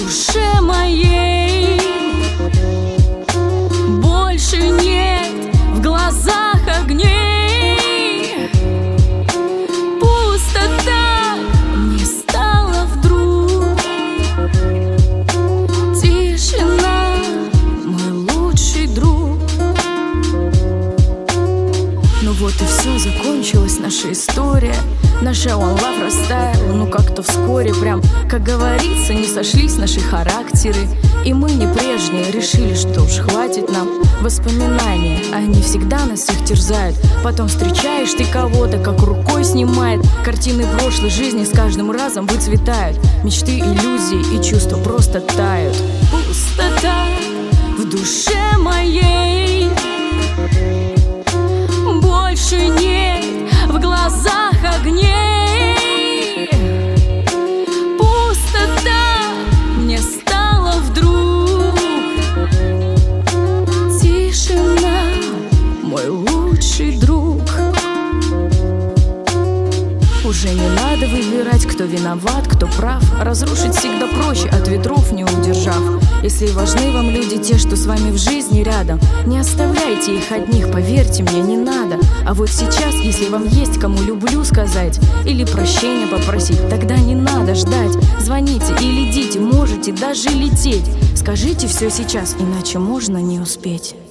душе моей больше нет в глазах огней. Пустота мне стала вдруг. Тишина, мой лучший друг. Ну вот и все, закончилась наша история. Наша one love растаяла, ну как-то вскоре. Прям, как говорится, не сошлись наши характеры. И мы не прежние, решили, что уж хватит нам воспоминания. Они всегда нас всех терзают. Потом встречаешь ты кого-то, как рукой снимает. Картины прошлой жизни с каждым разом выцветают. Мечты, иллюзии и чувства просто тают. Пустота в душе моей больше нет в глазах огней. Пустота мне стала вдруг. Тишина, мой лучший друг. Уже не надо выбирать, кто виноват, кто прав. Разрушить всегда проще, от ветров не удержав. Если важны вам люди, те, что с вами в жизни рядом, не оставляйте их одних, поверьте мне, не надо. А вот сейчас, если вам есть кому люблю сказать или прощения попросить, тогда не надо ждать. Звоните или идите, можете даже лететь. Скажите все сейчас, иначе можно не успеть.